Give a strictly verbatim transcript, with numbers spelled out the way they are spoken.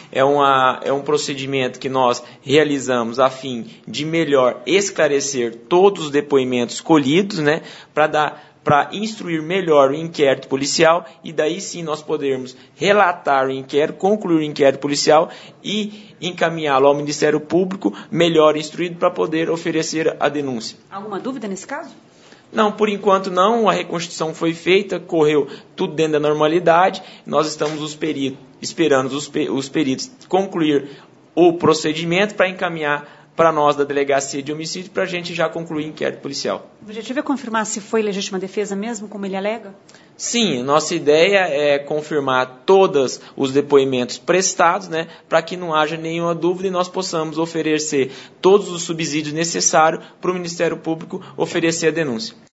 é, uma, é um procedimento que nós realizamos a fim de melhor esclarecer todos os depoimentos colhidos, né, para dar para instruir melhor o inquérito policial e daí sim nós podermos relatar o inquérito, concluir o inquérito policial e encaminhá-lo ao Ministério Público melhor instruído para poder oferecer a denúncia. Alguma dúvida nesse caso? Não, por enquanto não, a reconstituição foi feita, correu tudo dentro da normalidade, nós estamos os peritos, esperando os, os peritos concluir o procedimento para encaminhar para nós da Delegacia de Homicídio, para a gente já concluir o inquérito policial. O objetivo é confirmar se foi legítima defesa mesmo, como ele alega? Sim, nossa ideia é confirmar todos os depoimentos prestados, né, para que não haja nenhuma dúvida e nós possamos oferecer todos os subsídios necessários para o Ministério Público oferecer a denúncia.